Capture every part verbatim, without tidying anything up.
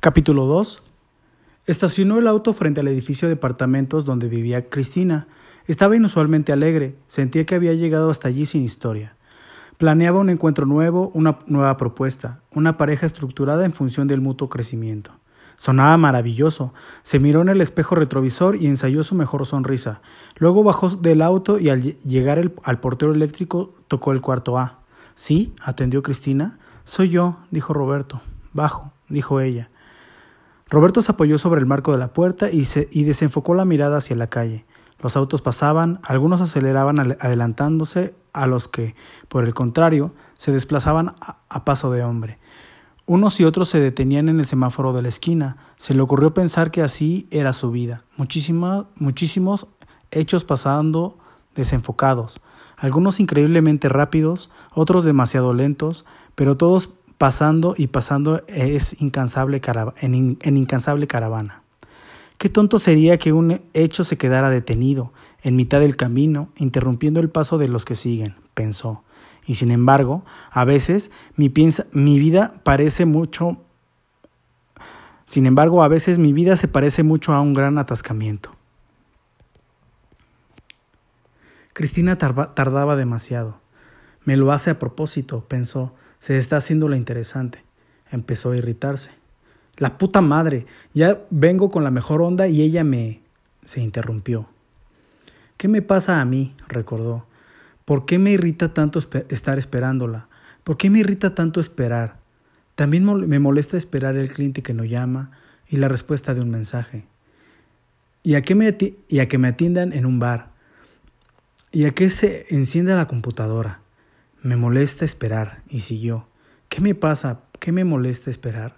Capítulo dos. Estacionó el auto frente al edificio de departamentos donde vivía Cristina. Estaba inusualmente alegre, sentía que había llegado hasta allí sin historia. Planeaba un encuentro nuevo, una nueva propuesta, una pareja estructurada en función del mutuo crecimiento. Sonaba maravilloso. Se miró en el espejo retrovisor y ensayó su mejor sonrisa. Luego bajó del auto y al llegar el, al portero eléctrico tocó el cuarto A. «¿Sí?», atendió Cristina. «Soy yo», dijo Roberto. «Bajo», dijo ella. Roberto se apoyó sobre el marco de la puerta y, se, y desenfocó la mirada hacia la calle. Los autos pasaban, algunos aceleraban adelantándose a los que, por el contrario, se desplazaban a, a paso de hombre. Unos y otros se detenían en el semáforo de la esquina. Se le ocurrió pensar que así era su vida. Muchísima, muchísimos hechos pasando desenfocados, algunos increíblemente rápidos, otros demasiado lentos, pero todos pasando y pasando es incansable carava- en, in- en incansable caravana. Qué tonto sería que un hecho se quedara detenido, en mitad del camino, interrumpiendo el paso de los que siguen, pensó. Y sin embargo, a veces mi, piensa, mi vida parece mucho... Sin embargo, a veces mi vida se parece mucho a un gran atascamiento. Cristina tarba, tardaba demasiado. Me lo hace a propósito, pensó. Se está haciendo la interesante. Empezó a irritarse. La puta madre, ya vengo con la mejor onda y ella me... Se interrumpió. ¿Qué me pasa a mí?, recordó. ¿Por qué me irrita tanto esper- estar esperándola? ¿Por qué me irrita tanto esperar? También mol- me molesta esperar el cliente que no llama y la respuesta de un mensaje. ¿Y a, qué me ati- y a que me atiendan en un bar? ¿Y a que se encienda la computadora? Me molesta esperar, y siguió. ¿Qué me pasa? ¿Qué me molesta esperar?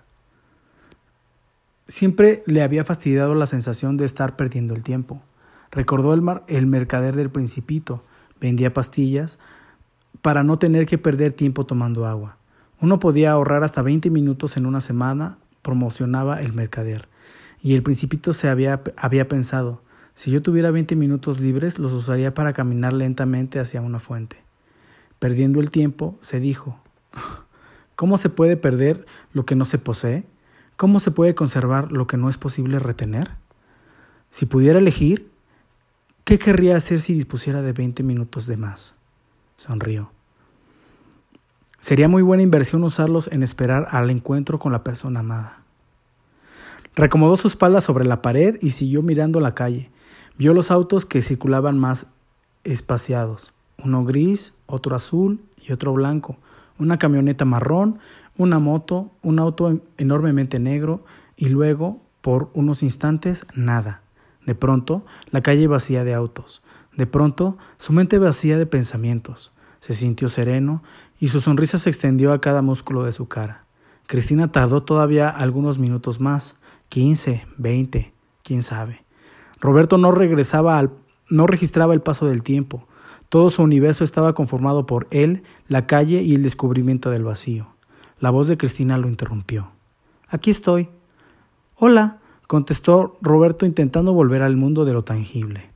Siempre le había fastidiado la sensación de estar perdiendo el tiempo. Recordó el, mar- el mercader del Principito. Vendía pastillas para no tener que perder tiempo tomando agua. Uno podía ahorrar hasta veinte minutos en una semana, promocionaba el mercader. Y el Principito se había, había pensado, si yo tuviera veinte minutos libres, los usaría para caminar lentamente hacia una fuente. Perdiendo el tiempo, se dijo, ¿cómo se puede perder lo que no se posee? ¿Cómo se puede conservar lo que no es posible retener? Si pudiera elegir, ¿qué querría hacer si dispusiera de veinte minutos de más? Sonrió. Sería muy buena inversión usarlos en esperar al encuentro con la persona amada. Recomodó su espalda sobre la pared y siguió mirando la calle. Vio los autos que circulaban más espaciados. Uno gris, otro azul y otro blanco. Una camioneta marrón, una moto, un auto enormemente negro y luego, por unos instantes, nada. De pronto, la calle vacía de autos. De pronto, su mente vacía de pensamientos. Se sintió sereno y su sonrisa se extendió a cada músculo de su cara. Cristina tardó todavía algunos minutos más, quince, veinte, quién sabe. Roberto no regresaba al, no registraba el paso del tiempo. Todo su universo estaba conformado por él, la calle y el descubrimiento del vacío. La voz de Cristina lo interrumpió. «Aquí estoy». «Hola», contestó Roberto intentando volver al mundo de lo tangible.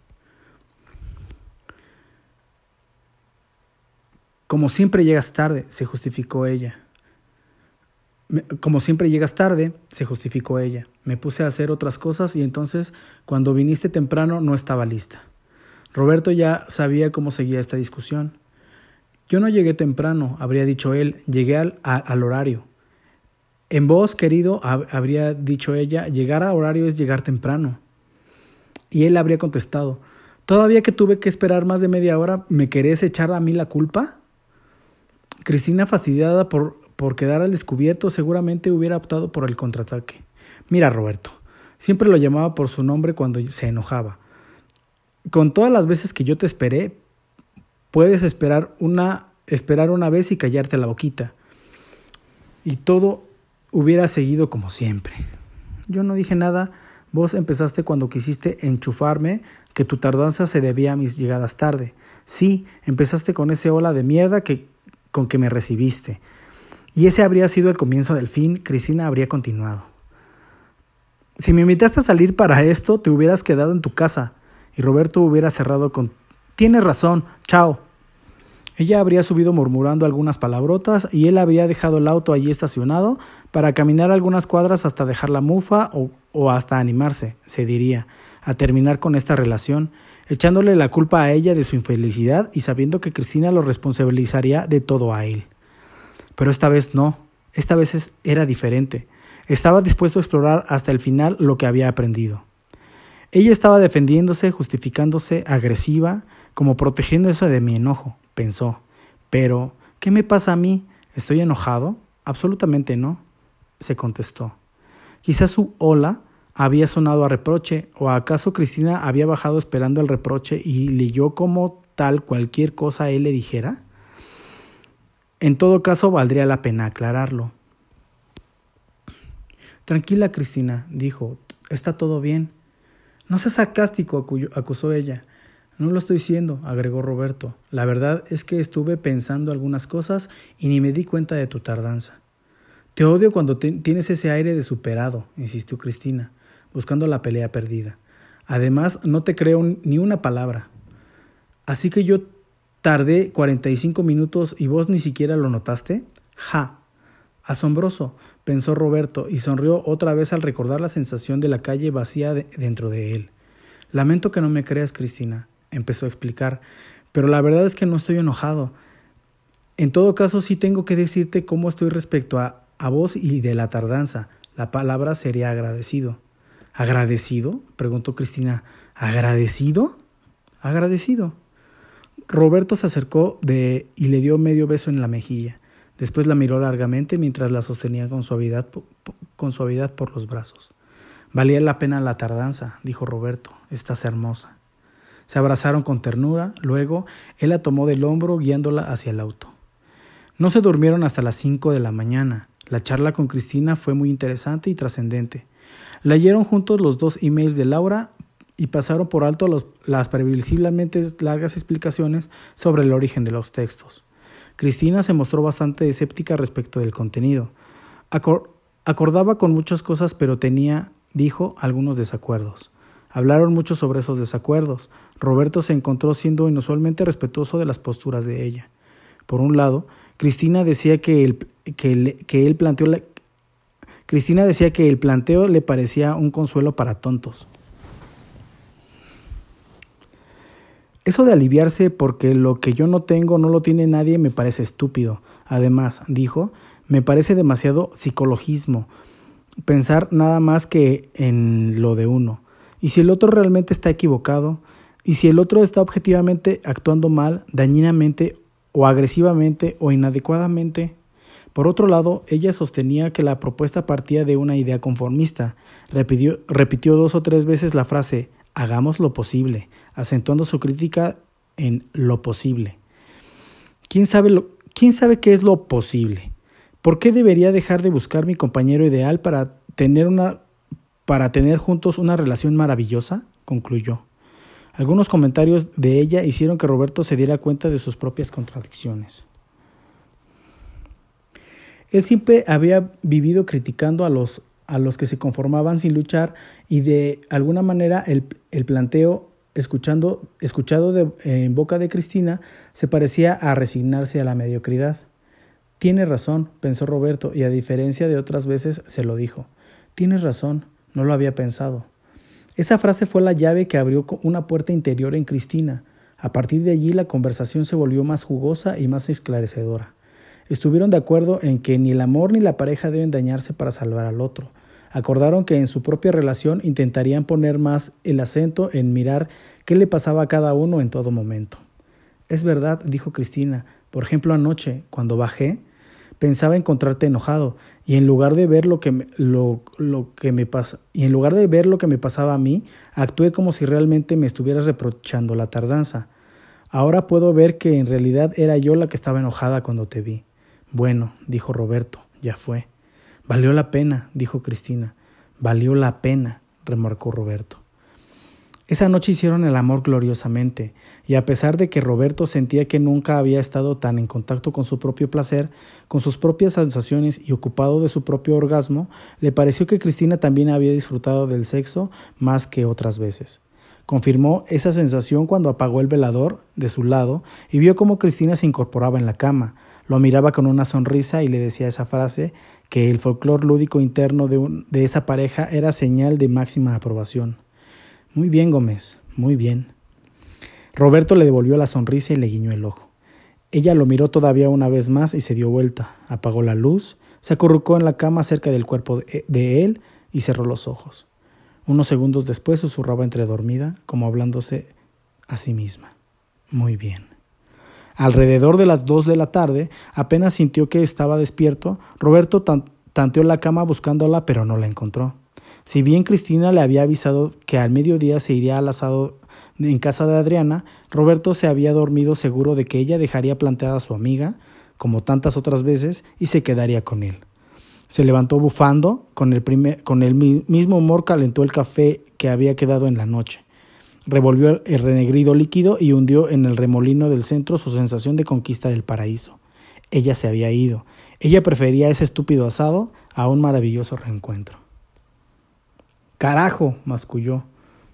«Como siempre llegas tarde», se justificó ella. Como siempre llegas tarde, se justificó ella. Me puse a hacer otras cosas y entonces, cuando viniste temprano, no estaba lista. Roberto ya sabía cómo seguía esta discusión. Yo no llegué temprano, habría dicho él, llegué al, a, al horario. En voz, querido, hab, habría dicho ella, llegar a horario es llegar temprano. Y él habría contestado, ¿todavía que tuve que esperar más de media hora, me querés echar a mí la culpa? Cristina, fastidiada por, por quedar al descubierto, seguramente hubiera optado por el contraataque. Mira, Roberto, siempre lo llamaba por su nombre cuando se enojaba. Con todas las veces que yo te esperé, puedes esperar una, esperar una vez y callarte la boquita. Y todo hubiera seguido como siempre. Yo no dije nada, vos empezaste cuando quisiste enchufarme que tu tardanza se debía a mis llegadas tarde. Sí, empezaste con ese hola de mierda que, con que me recibiste. Y ese habría sido el comienzo del fin, Cristina habría continuado. Si me invitaste a salir para esto, te hubieras quedado en tu casa. Y Roberto hubiera cerrado con, tienes razón, chao. Ella habría subido murmurando algunas palabrotas y él habría dejado el auto allí estacionado para caminar algunas cuadras hasta dejar la mufa o, o hasta animarse, se diría, a terminar con esta relación, echándole la culpa a ella de su infelicidad y sabiendo que Cristina lo responsabilizaría de todo a él. Pero esta vez no, esta vez era diferente. Estaba dispuesto a explorar hasta el final lo que había aprendido. Ella estaba defendiéndose, justificándose, agresiva, como protegiéndose de mi enojo, pensó. Pero, ¿qué me pasa a mí? ¿Estoy enojado? Absolutamente no, se contestó. Quizás su hola había sonado a reproche, o acaso Cristina había bajado esperando el reproche y leyó como tal cualquier cosa él le dijera. En todo caso, valdría la pena aclararlo. Tranquila, Cristina, dijo, está todo bien. No seas sarcástico, acusó ella. No lo estoy siendo, agregó Roberto. La verdad es que estuve pensando algunas cosas y ni me di cuenta de tu tardanza. Te odio cuando te, tienes ese aire de superado, insistió Cristina, buscando la pelea perdida. Además, no te creo ni una palabra. Así que yo tardé cuarenta y cinco minutos y vos ni siquiera lo notaste. ¡Ja! Asombroso, pensó Roberto y sonrió otra vez al recordar la sensación de la calle vacía de, dentro de él. Lamento que no me creas, Cristina, empezó a explicar, pero la verdad es que no estoy enojado. En todo caso, sí tengo que decirte cómo estoy respecto a, a vos y de la tardanza. La palabra sería agradecido. ¿Agradecido?, preguntó Cristina. ¿Agradecido? Agradecido. Roberto se acercó de y le dio medio beso en la mejilla. Después la miró largamente mientras la sostenía con suavidad, con suavidad por los brazos. Valía la pena la tardanza, dijo Roberto. Estás hermosa. Se abrazaron con ternura, luego él la tomó del hombro guiándola hacia el auto. No se durmieron hasta las cinco de la mañana. La charla con Cristina fue muy interesante y trascendente. Leyeron juntos los dos emails de Laura y pasaron por alto los, las previsiblemente largas explicaciones sobre el origen de los textos. Cristina se mostró bastante escéptica respecto del contenido. Acor- acordaba con muchas cosas, pero tenía, dijo, algunos desacuerdos. Hablaron mucho sobre esos desacuerdos. Roberto se encontró siendo inusualmente respetuoso de las posturas de ella. Por un lado, Cristina decía que el, que el, que él planteó la, Cristina decía que el planteo le parecía un consuelo para tontos. Eso de aliviarse porque lo que yo no tengo no lo tiene nadie me parece estúpido. Además, dijo, me parece demasiado psicologismo pensar nada más que en lo de uno. Y si el otro realmente está equivocado, y si el otro está objetivamente actuando mal, dañinamente o agresivamente o inadecuadamente. Por otro lado, ella sostenía que la propuesta partía de una idea conformista. Repitió, repitió dos o tres veces la frase hagamos lo posible, acentuando su crítica en lo posible. ¿Quién sabe, lo, ¿Quién sabe qué es lo posible? ¿Por qué debería dejar de buscar mi compañero ideal para tener, una, para tener juntos una relación maravillosa? Concluyó. Algunos comentarios de ella hicieron que Roberto se diera cuenta de sus propias contradicciones. Él siempre había vivido criticando a los a los que se conformaban sin luchar y de alguna manera el, el planteo escuchando, escuchado de, eh, en boca de Cristina se parecía a resignarse a la mediocridad. Tienes razón, pensó Roberto, y a diferencia de otras veces se lo dijo. Tienes razón, no lo había pensado. Esa frase fue la llave que abrió una puerta interior en Cristina. A partir de allí la conversación se volvió más jugosa y más esclarecedora. Estuvieron de acuerdo en que ni el amor ni la pareja deben dañarse para salvar al otro. Acordaron que en su propia relación intentarían poner más el acento en mirar qué le pasaba a cada uno en todo momento. Es verdad, dijo Cristina. Por ejemplo, anoche, cuando bajé, pensaba encontrarte enojado y en lugar de ver lo que me, lo, lo que me pasa, y en lugar de ver lo que me pasaba a mí, actué como si realmente me estuvieras reprochando la tardanza. Ahora puedo ver que en realidad era yo la que estaba enojada cuando te vi. Bueno, dijo Roberto, ya fue. Valió la pena, dijo Cristina. Valió la pena, remarcó Roberto. Esa noche hicieron el amor gloriosamente, y a pesar de que Roberto sentía que nunca había estado tan en contacto con su propio placer, con sus propias sensaciones y ocupado de su propio orgasmo, le pareció que Cristina también había disfrutado del sexo más que otras veces. Confirmó esa sensación cuando apagó el velador de su lado y vio cómo Cristina se incorporaba en la cama. Lo miraba con una sonrisa y le decía esa frase que el folclor lúdico interno de, un, de esa pareja era señal de máxima aprobación. Muy bien, Gómez, muy bien. Roberto le devolvió la sonrisa y le guiñó el ojo. Ella lo miró todavía una vez más y se dio vuelta. Apagó la luz, se acurrucó en la cama cerca del cuerpo de, de él y cerró los ojos. Unos segundos después susurraba entre dormida, como hablándose a sí misma. Muy bien. Alrededor de las dos de la tarde, apenas sintió que estaba despierto, Roberto tan- tanteó la cama buscándola, pero no la encontró. Si bien Cristina le había avisado que al mediodía se iría al asado en casa de Adriana, Roberto se había dormido seguro de que ella dejaría planteada a su amiga, como tantas otras veces, y se quedaría con él. Se levantó bufando, con el, primer, con el mismo humor calentó el café que había quedado en la noche. Revolvió el renegrido líquido y hundió en el remolino del centro su sensación de conquista del paraíso. Ella se había ido. Ella prefería ese estúpido asado a un maravilloso reencuentro. ¡Carajo!, masculló.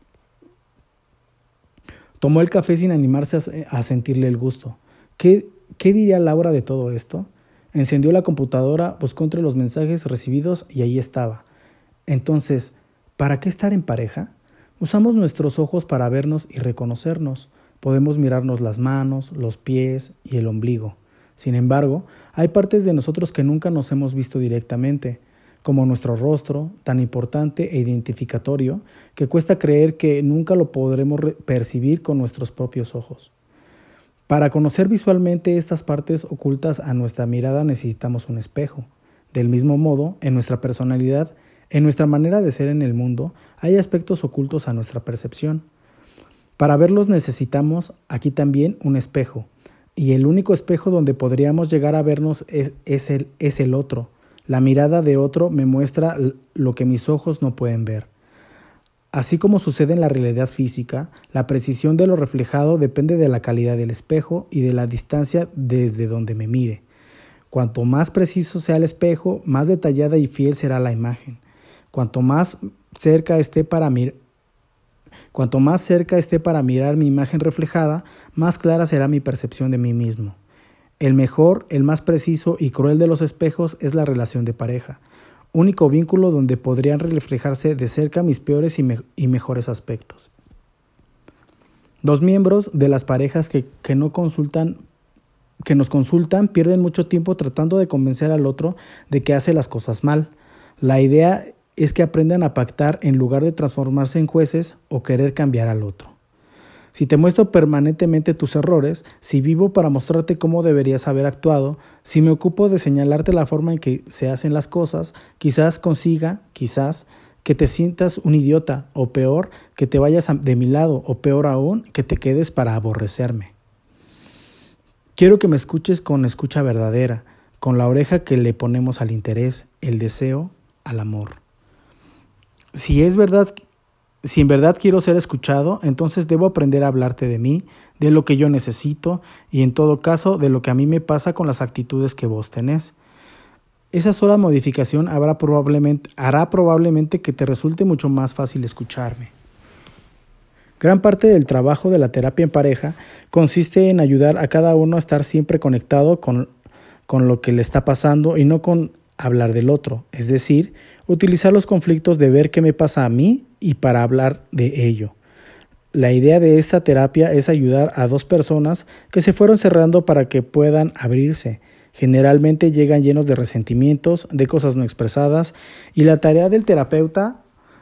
Tomó el café sin animarse a sentirle el gusto. ¿Qué, qué diría Laura de todo esto? Encendió la computadora, buscó entre los mensajes recibidos y ahí estaba. Entonces, ¿para qué estar en pareja? Usamos nuestros ojos para vernos y reconocernos. Podemos mirarnos las manos, los pies y el ombligo. Sin embargo, hay partes de nosotros que nunca nos hemos visto directamente, como nuestro rostro, tan importante e identificatorio, que cuesta creer que nunca lo podremos percibir con nuestros propios ojos. Para conocer visualmente estas partes ocultas a nuestra mirada necesitamos un espejo. Del mismo modo, en nuestra personalidad, en nuestra manera de ser en el mundo, hay aspectos ocultos a nuestra percepción. Para verlos necesitamos, aquí también, un espejo. Y el único espejo donde podríamos llegar a vernos es, es, el, es el otro. La mirada de otro me muestra lo que mis ojos no pueden ver. Así como sucede en la realidad física, la precisión de lo reflejado depende de la calidad del espejo y de la distancia desde donde me mire. Cuanto más preciso sea el espejo, más detallada y fiel será la imagen. Cuanto más cerca esté para mir- Cuanto más cerca esté para mirar mi imagen reflejada, más clara será mi percepción de mí mismo. El mejor, el más preciso y cruel de los espejos es la relación de pareja. Único vínculo donde podrían reflejarse de cerca mis peores y, me- y mejores aspectos. Dos miembros de las parejas que, que, no consultan, que nos consultan pierden mucho tiempo tratando de convencer al otro de que hace las cosas mal. La idea es que aprendan a pactar en lugar de transformarse en jueces o querer cambiar al otro. Si te muestro permanentemente tus errores, si vivo para mostrarte cómo deberías haber actuado, si me ocupo de señalarte la forma en que se hacen las cosas, quizás consiga, quizás, que te sientas un idiota, o peor, que te vayas de mi lado, o peor aún, que te quedes para aborrecerme. Quiero que me escuches con escucha verdadera, con la oreja que le ponemos al interés, el deseo, al amor. Si es verdad Si en verdad quiero ser escuchado, entonces debo aprender a hablarte de mí, de lo que yo necesito y en todo caso de lo que a mí me pasa con las actitudes que vos tenés. Esa sola modificación habrá probablemente, hará probablemente que te resulte mucho más fácil escucharme. Gran parte del trabajo de la terapia en pareja consiste en ayudar a cada uno a estar siempre conectado con, con lo que le está pasando y no con hablar del otro, es decir, utilizar los conflictos de ver qué me pasa a mí y para hablar de ello. La idea de esta terapia es ayudar a dos personas que se fueron cerrando para que puedan abrirse. Generalmente llegan llenos de resentimientos, de cosas no expresadas, y la tarea del terapeuta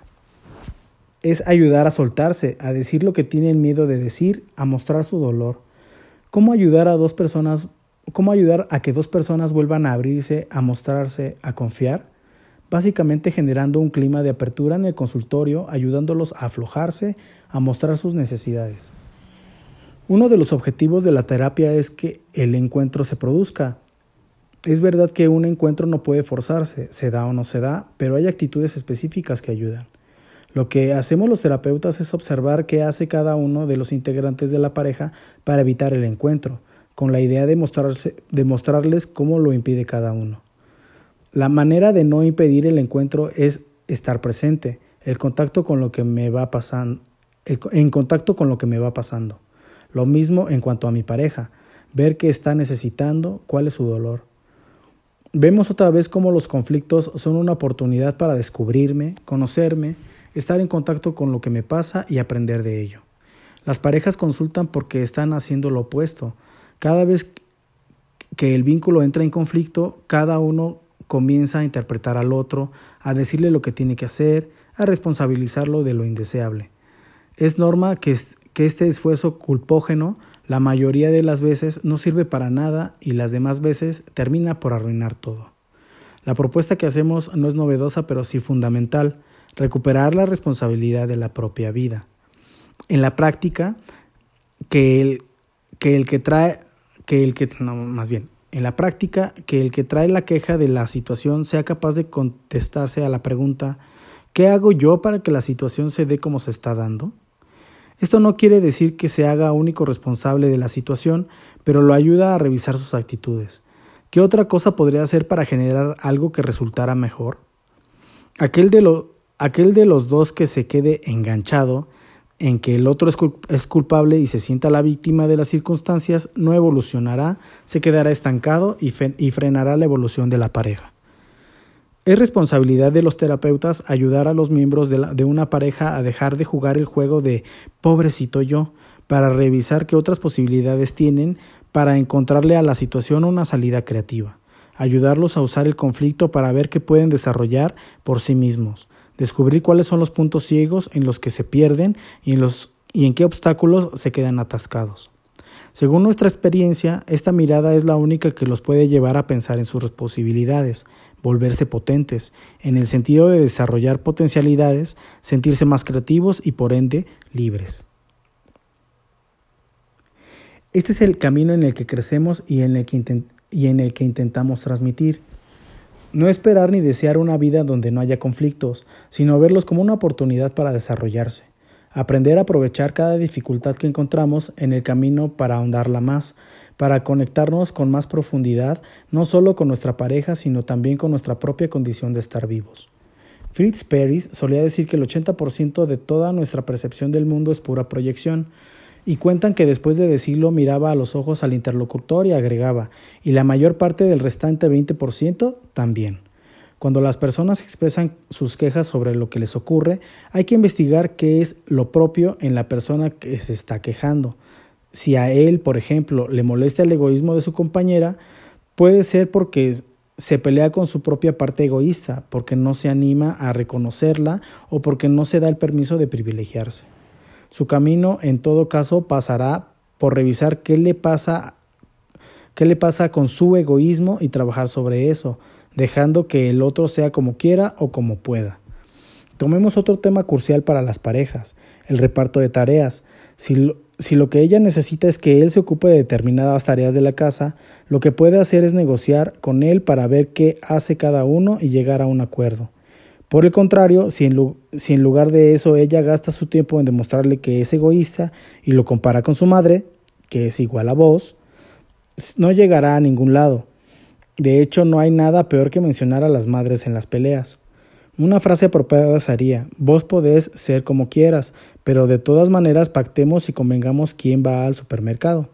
es ayudar a soltarse, a decir lo que tienen miedo de decir, a mostrar su dolor. ¿Cómo ayudar a dos personas? ¿Cómo ayudar a que dos personas vuelvan a abrirse, a mostrarse, a confiar? Básicamente generando un clima de apertura en el consultorio, ayudándolos a aflojarse, a mostrar sus necesidades. Uno de los objetivos de la terapia es que el encuentro se produzca. Es verdad que un encuentro no puede forzarse, se da o no se da, pero hay actitudes específicas que ayudan. Lo que hacemos los terapeutas es observar qué hace cada uno de los integrantes de la pareja para evitar el encuentro, con la idea de, mostrarse, de mostrarles cómo lo impide cada uno. La manera de no impedir el encuentro es estar presente, el contacto con lo que me va pasando, en contacto con lo que me va pasando. Lo mismo en cuanto a mi pareja, ver qué está necesitando, cuál es su dolor. Vemos otra vez cómo los conflictos son una oportunidad para descubrirme, conocerme, estar en contacto con lo que me pasa y aprender de ello. Las parejas consultan porque están haciendo lo opuesto. Cada vez que el vínculo entra en conflicto, cada uno comienza a interpretar al otro, a decirle lo que tiene que hacer, a responsabilizarlo de lo indeseable. Es norma que, que este esfuerzo culpógeno la mayoría de las veces no sirve para nada y las demás veces termina por arruinar todo. La propuesta que hacemos no es novedosa, pero sí fundamental: recuperar la responsabilidad de la propia vida. En la práctica, que el que, el que trae, que el que, no, más bien, en la práctica, que el que trae la queja de la situación sea capaz de contestarse a la pregunta: ¿qué hago yo para que la situación se dé como se está dando? Esto no quiere decir que se haga único responsable de la situación, pero lo ayuda a revisar sus actitudes. ¿Qué otra cosa podría hacer para generar algo que resultara mejor? Aquel de, lo, aquel de los dos que se quede enganchado en que el otro es culpable y se sienta la víctima de las circunstancias no evolucionará, se quedará estancado y, fe, y frenará la evolución de la pareja. Es responsabilidad de los terapeutas ayudar a los miembros de, la, de una pareja a dejar de jugar el juego de pobrecito yo, para revisar qué otras posibilidades tienen para encontrarle a la situación una salida creativa. Ayudarlos a usar el conflicto para ver qué pueden desarrollar por sí mismos. Descubrir cuáles son los puntos ciegos en los que se pierden y en, los, y en qué obstáculos se quedan atascados. Según nuestra experiencia, esta mirada es la única que los puede llevar a pensar en sus posibilidades, volverse potentes, en el sentido de desarrollar potencialidades, sentirse más creativos y por ende libres. Este es el camino en el que crecemos y en el que, intent- y en el que intentamos transmitir. No esperar ni desear una vida donde no haya conflictos, sino verlos como una oportunidad para desarrollarse. Aprender a aprovechar cada dificultad que encontramos en el camino para ahondarla más, para conectarnos con más profundidad, no solo con nuestra pareja, sino también con nuestra propia condición de estar vivos. Fritz Perls solía decir que el ochenta por ciento de toda nuestra percepción del mundo es pura proyección, y cuentan que después de decirlo miraba a los ojos al interlocutor y agregaba, y la mayor parte del restante veinte por ciento también. Cuando las personas expresan sus quejas sobre lo que les ocurre, hay que investigar qué es lo propio en la persona que se está quejando. Si a él, por ejemplo, le molesta el egoísmo de su compañera, puede ser porque se pelea con su propia parte egoísta, porque no se anima a reconocerla o porque no se da el permiso de privilegiarse. Su camino, en todo caso, pasará por revisar qué le pasa, qué le pasa con su egoísmo y trabajar sobre eso, dejando que el otro sea como quiera o como pueda. Tomemos otro tema crucial para las parejas, el reparto de tareas. Si lo, si lo que ella necesita es que él se ocupe de determinadas tareas de la casa, lo que puede hacer es negociar con él para ver qué hace cada uno y llegar a un acuerdo. Por el contrario, si en, si en lugar de eso ella gasta su tiempo en demostrarle que es egoísta y lo compara con su madre, que es igual a vos, no llegará a ningún lado. De hecho, no hay nada peor que mencionar a las madres en las peleas. Una frase apropiada sería: vos podés ser como quieras, pero de todas maneras pactemos y convengamos quién va al supermercado.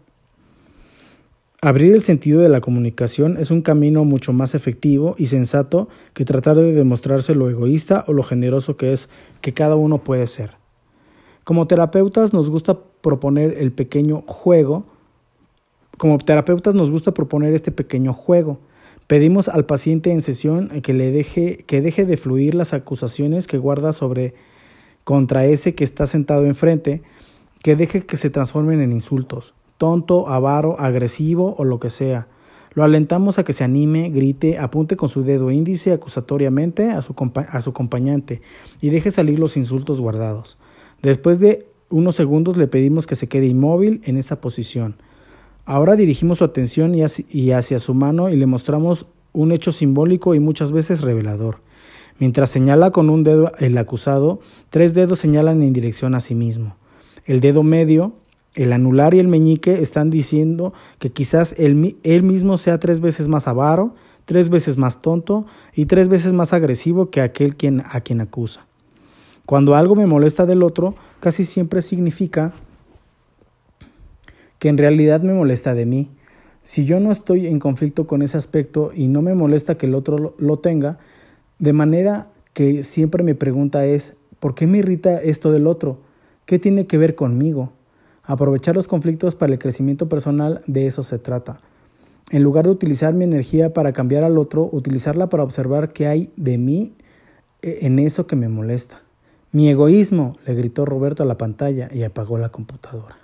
Abrir el sentido de la comunicación es un camino mucho más efectivo y sensato que tratar de demostrarse lo egoísta o lo generoso que es que cada uno puede ser. Como terapeutas nos gusta proponer el pequeño juego, como terapeutas nos gusta proponer este pequeño juego. Pedimos al paciente en sesión que le deje, que deje de fluir las acusaciones que guarda sobre contra ese que está sentado enfrente, que deje que se transformen en insultos, tonto, avaro, agresivo o lo que sea. Lo alentamos a que se anime, grite, apunte con su dedo índice acusatoriamente a su, compa- a su acompañante y deje salir los insultos guardados. Después de unos segundos le pedimos que se quede inmóvil en esa posición. Ahora dirigimos su atención y hacia, y hacia su mano y le mostramos un hecho simbólico y muchas veces revelador. Mientras señala con un dedo el acusado, tres dedos señalan en dirección a sí mismo. El dedo medio, el anular y el meñique están diciendo que quizás él, él mismo sea tres veces más avaro, tres veces más tonto y tres veces más agresivo que aquel quien, a quien acusa. Cuando algo me molesta del otro, casi siempre significa que en realidad me molesta de mí. Si yo no estoy en conflicto con ese aspecto y no me molesta que el otro lo tenga, de manera que siempre mi pregunta es, ¿por qué me irrita esto del otro? ¿Qué tiene que ver conmigo? Aprovechar los conflictos para el crecimiento personal, de eso se trata. En lugar de utilizar mi energía para cambiar al otro, utilizarla para observar qué hay de mí en eso que me molesta. Mi egoísmo, le gritó Roberto a la pantalla y apagó la computadora.